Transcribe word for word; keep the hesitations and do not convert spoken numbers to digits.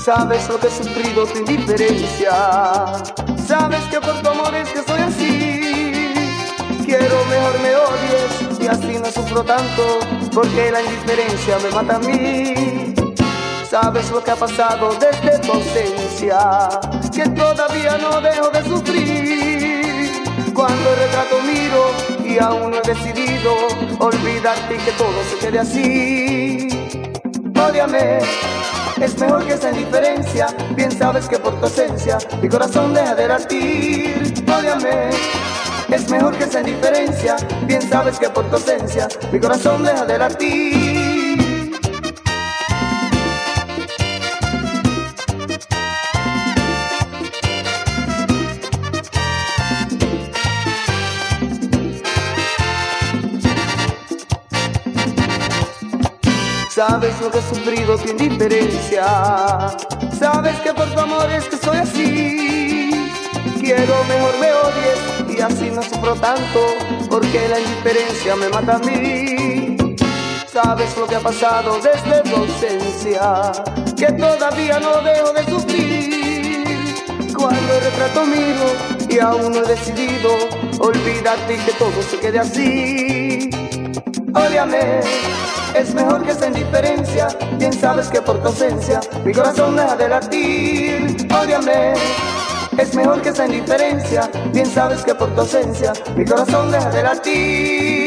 Sabes lo que he sufrido, tu indiferencia. Sabes que por tu amor es que soy así. Quiero mejor me odies y así no sufro tanto, porque la indiferencia me mata a mí. Sabes lo que ha pasado desde tu ausencia, que todavía no dejo de sufrir. Cuando el retrato miro y aún no he decidido olvidarte y que todo se quede así. Ódiame, es mejor que esa indiferencia. Bien sabes que por tu ausencia mi corazón deja de latir. Ódiame, es mejor que esa indiferencia. Bien sabes que por tu ausencia mi corazón deja de latir. Sabes lo que he sufrido, tu indiferencia. Sabes que por tu amor es que soy así. Quiero mejor me odies y así no sufro tanto, porque la indiferencia me mata a mí. Sabes lo que ha pasado desde tu ausencia, que todavía no dejo de sufrir. Cuando el retrato miro y aún no he decidido olvidarte y que todo se quede así. Ódiame, es mejor que esa indiferencia. Bien sabes que por tu ausencia mi corazón deja de latir. Ódiame, es mejor que esa indiferencia. Bien sabes que por tu ausencia mi corazón deja de latir.